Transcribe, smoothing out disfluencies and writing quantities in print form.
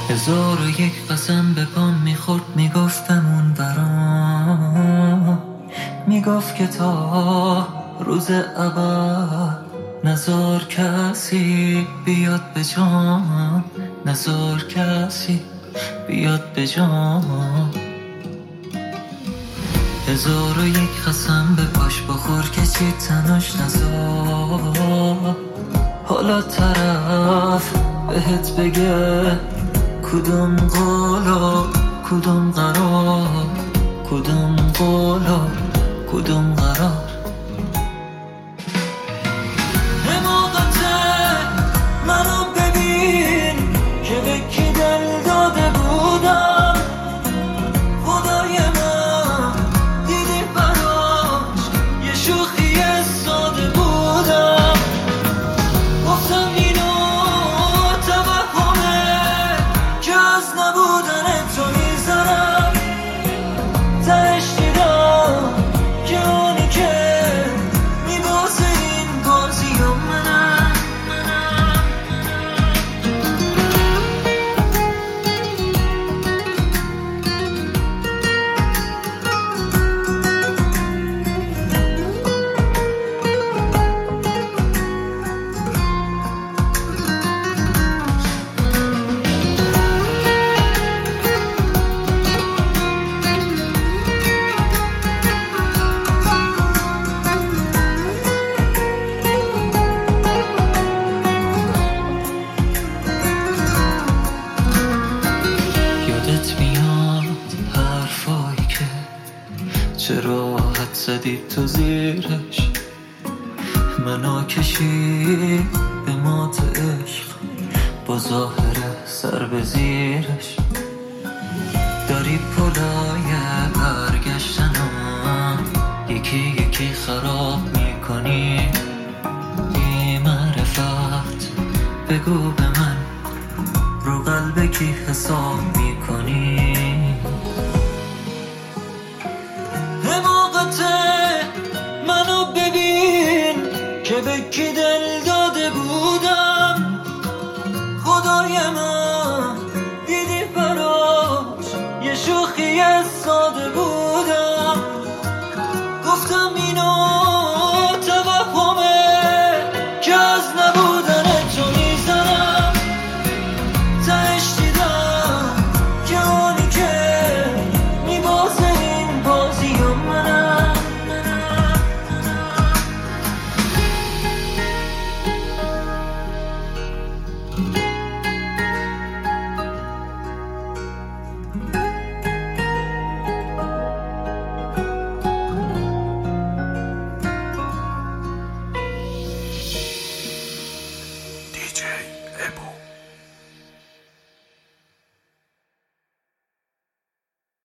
هزار و یک قسم به پام میخورد، میگفت بمون برام، میگفت که تا روز ابد نزار کسی بیاد به جام، نزار کسی بیاد به جام. هزار و یک قسم به پاش بخور که چی تناش نزار، حالا طرف بهت بگه کدوم قولا کدوم قرار، کدوم قولا کدوم قرار. حماقته منو ببین که به کی دل داده بودم، خدای من دیدی براش یه شوخی ساده بودم. گفتم اینو توهمه که از نبودن تو میزنم، تهش دیدم که اونی که میبازه این بازی و منم. یادت میاد حرفایی که چرا حد زدی تو زیرش، منو کشید به مات عشق با ظاهر سر به زیرش. داری پلای برگشتنم یکی یکی خراب میکنی، بی معرفت بگو به من رو قلب کی حساب میکنی. حماقته منو ببین که به کی دل